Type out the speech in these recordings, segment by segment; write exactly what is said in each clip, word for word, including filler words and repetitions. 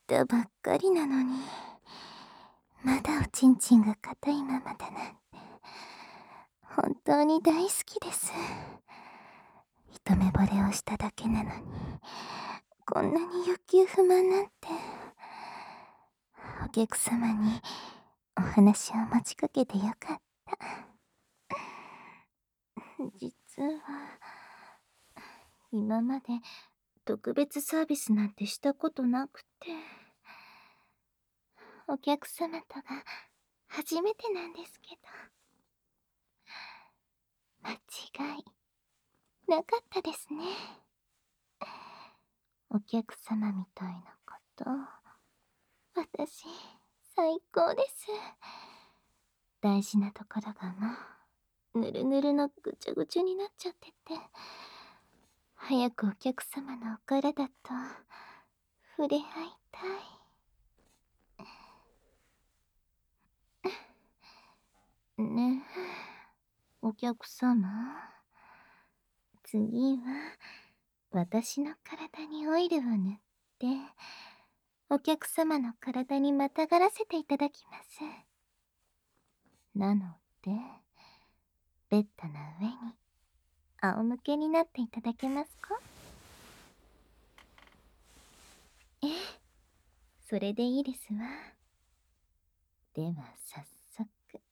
たばっかりなのに、まだおちんちんが硬いままだなんて、本当に大好きです。一目惚れをしただけなのに、こんなに欲求不満なんて。お客様にお話を持ちかけてよかった。実は、今まで特別サービスなんてしたことなくて、お客様とが初めてなんですけど、間違いなかったですね。お客様みたいな方、私最高です。大事なところがもうぬるぬるのぐちゃぐちゃになっちゃってて、早くお客様のお体と触れ合いたい。ねえ、お客様、次は私の体にオイルを塗ってお客様の体にまたがらせていただきます。なのでベッドの上に仰向けになっていただけますか？ええ、それでいいですわ。では早速、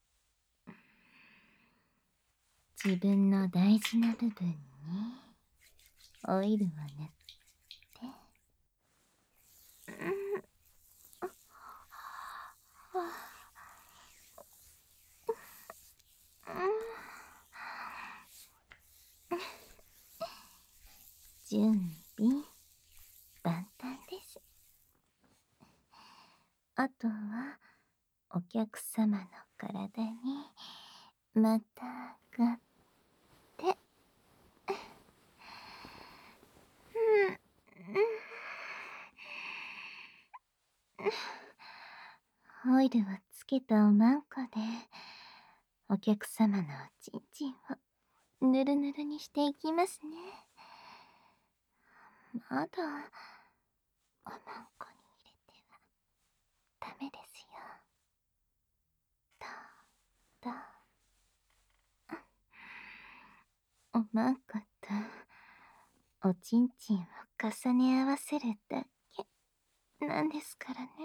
自分の大事な部分にオイルを塗って、うん準備万端です。あとはお客様の体にまたがって、オイルをつけたおまんこでお客様のおちんちんをぬるぬるにしていきますね。まだおまんこに入れてはダメですよ。どうどおまんことおちんちんを重ね合わせるだけなんですからね。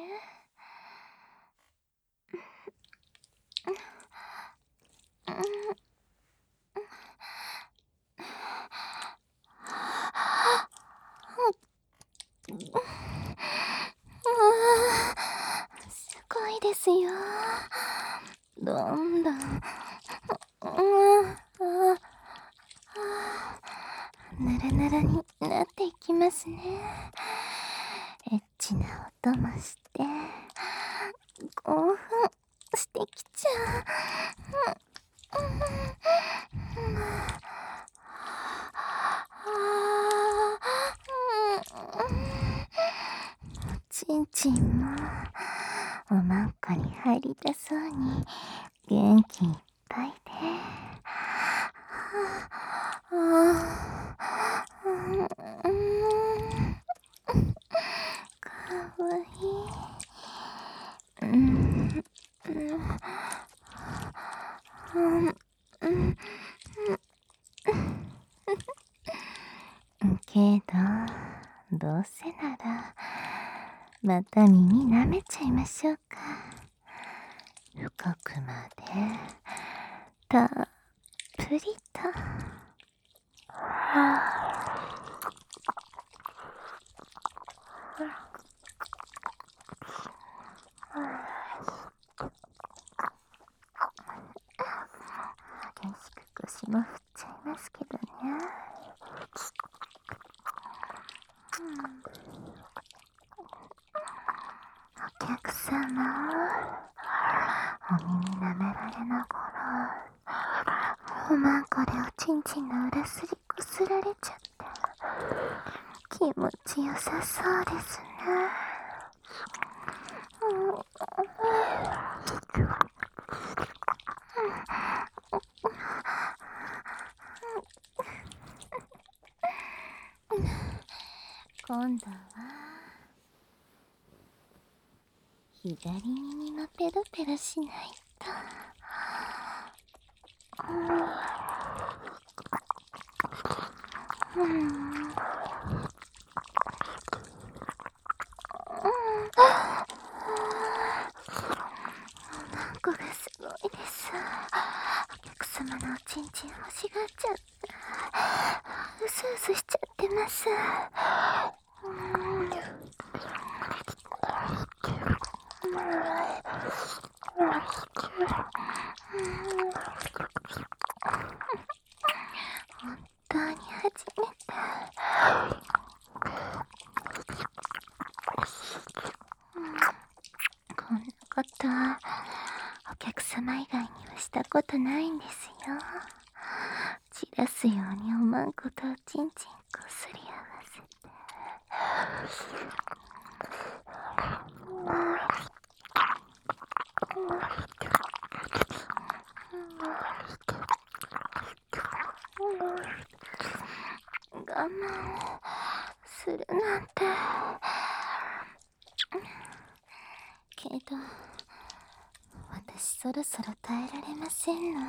すごいですよ。どんどん、ぬるぬるになっていきますね。エッチな音もして興奮してきちゃう。ちんちんもおまんこに入りたそうに元気いっぱいで、かわいい。うんけど、どうせならまた耳舐めちゃいましょうか。深くまでたっぷりと。激しく腰も振っちゃいますけどね。お客様、お耳舐められながらおまんこでおちんちんの裏すりこすられちゃって気持ちよさそうですね。今度は左耳もペロペロしないと。うん、うん、おまんこがすごいです。お客様のおちんちん欲しがっちゃって、うすうすしちゃってます。うん、本当に初めて。こんなことお客様以外にはしたことないんですよ。散らすようにおまんことおちんちんこすり合わせて。我慢するなんて。けど私そろそろ耐えられませんの。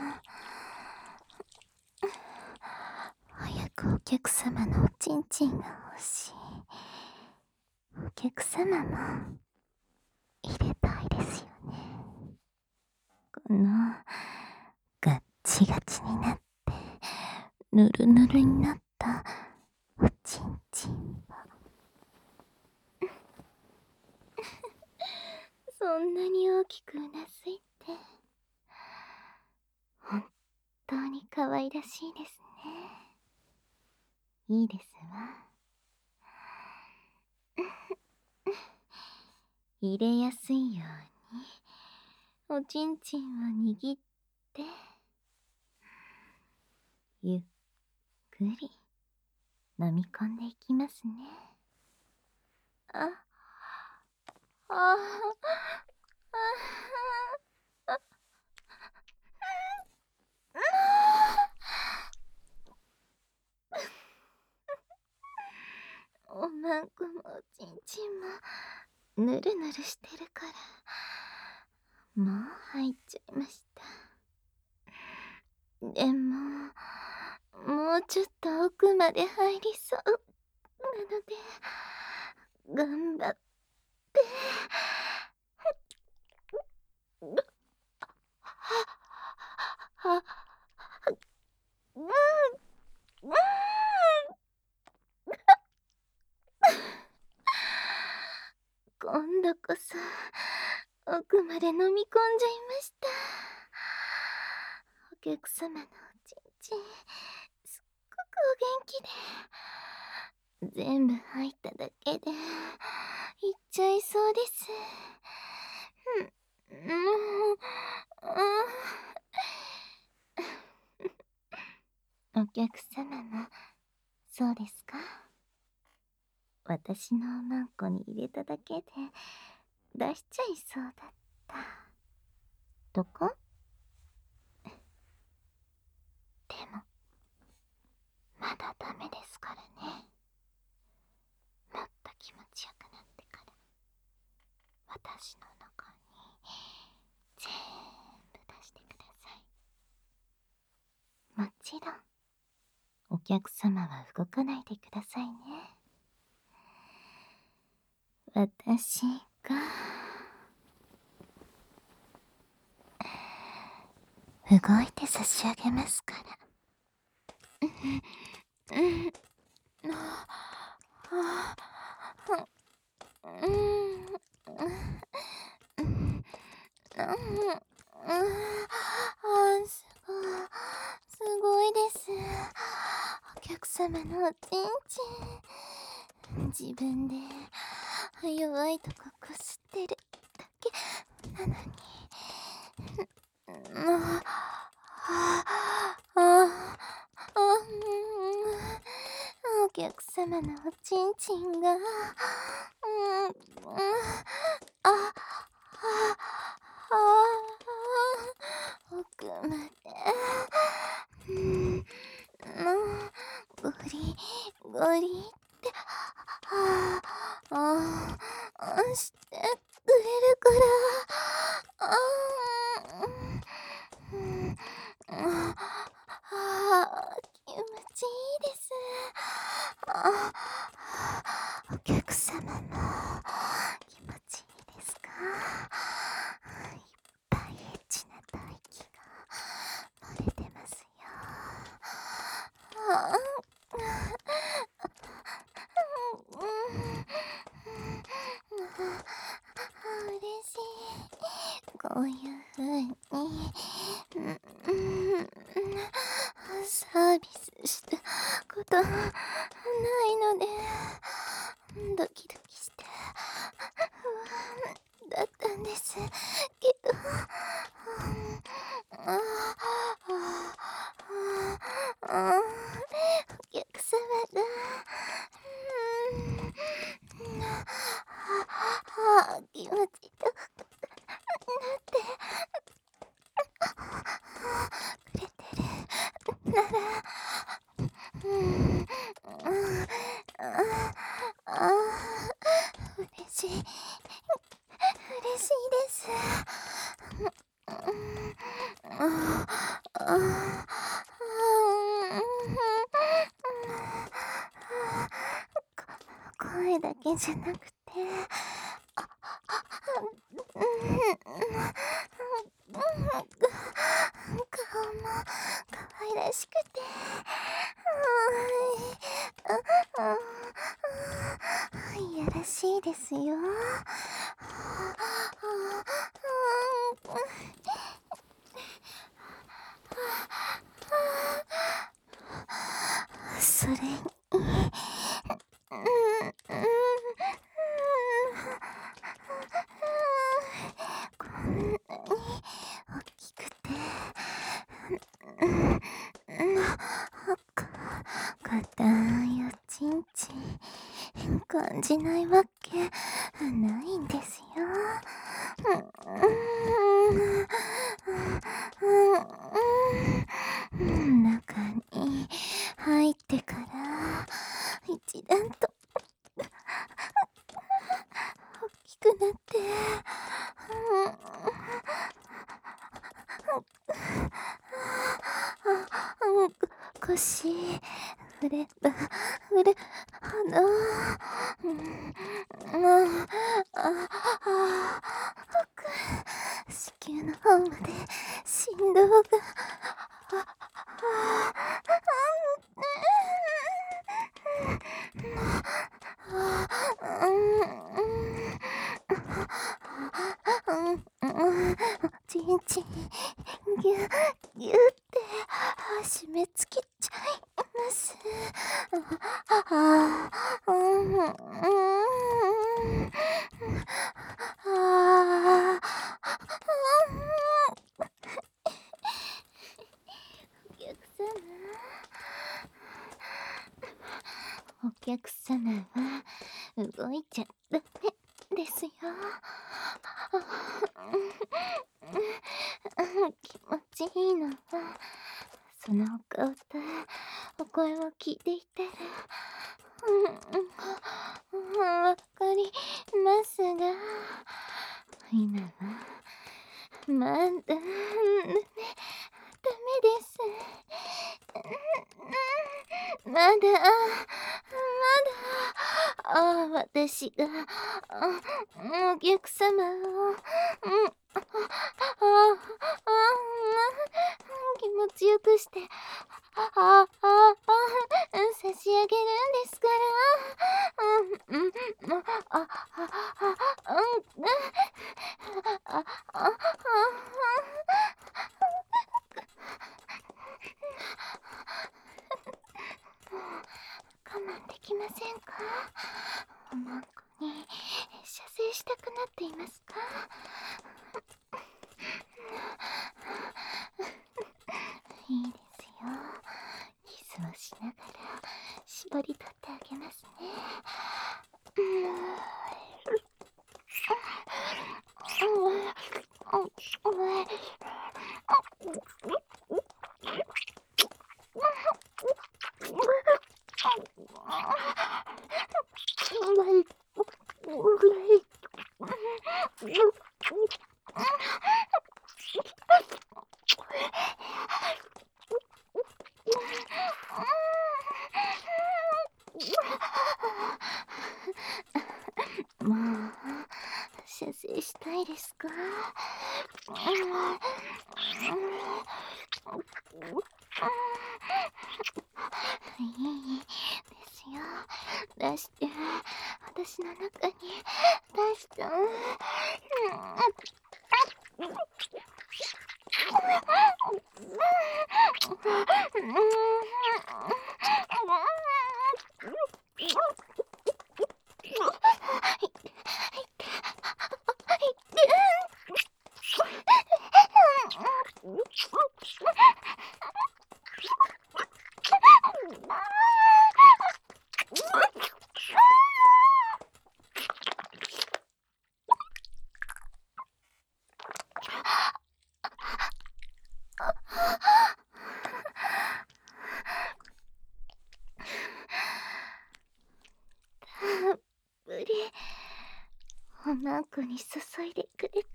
早くお客様のおちんちんが欲しい。お客様も入れたいですよね。このガッチガチになってぬるぬるになったおちんちんはそんなに大きくうなずいて本当に可愛らしいですね。いいですわ。入れやすいようにおちんちんを握ってゆっくり飲み込んでいきますね。あ、あ、あ、あ、あ、おまんこもおちんちんもぬるぬるしてるからもう入っちゃいました。でももうちょっと奥まで入りそうなので頑張って。は、うん、うん、今度こそ奥まで飲み込んじゃいました。お客様のおちんちんすっごくお元気で全部入っただけでいっちゃいそうです。うん、うん、お客様もそうですか？私のおまんこに入れただけで出しちゃいそうだったとか？でもまだダメですからね。もっと気持ちよくなってから私の中に全部出してください。もちろんお客様は動かないでくださいね。私が動いて差し上げますから。うん、うん、ああ、うん、うん、うん、あ、すごい、すごいです。お客様のおちんちん、自分で弱いとここすってるだけなのに、ああ、ああ、お客様のおちんちんが、うん、あ、あ、あ、奥まで、うん、ゴリゴリって、ああ、してくれるからお客様も気持ちいいですか？いっぱいエッチな吐息が漏れてますよ。あうん嬉しい。こういう風に、うんうん、サービスしたことないので、ドキドキして不安だったんですけど、あああお客様が、うんああ気持ちよくなってくれてるなら、うんああ嬉しい嬉しいです。ああ声だけじゃなくて、顔も可愛らしくて、いやらしいですよ。それに、こんなに大きくて、硬いおちんちん感じないわけないんですよ。中に入ってから一段と大きくなって、腰振れば振るほど、うんああ奥子宮の方まで振動が、ちんちんぎゅぎゅって締め付けちゃいます。ああうんうんあお客様お客様は動いちゃダメですよ。気持ちいいのはそのお顔とお声を聞いていたらわかりますが、今はまだダメです。まだ、まだ、あ私が、あお客様を、うん、ああ気持ちよくして、あああ差し上げるんですから、うん、うん、あ、あ、あ、あ、うん、あ、あ、あ、我慢できませんか？おまんこに射精したくなっていますか？いいですよ。キスをしながら絞り取ってあげますね。 もう射精したいですか？いいですよ。出して、私の中に出して。たっぷりお腹に注いでくれて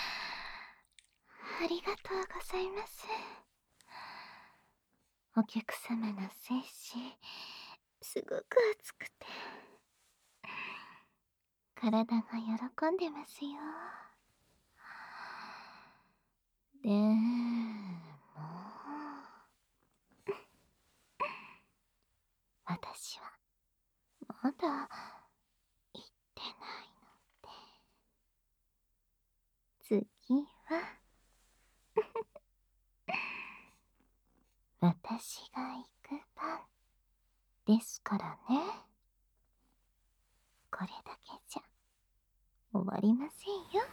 ありがとうございます。お客様の精子すごく熱くて体が喜んでますよ。でも私はまだ言ってないので、次は私が行く番ですからね。これだけじゃ終わりませんよ。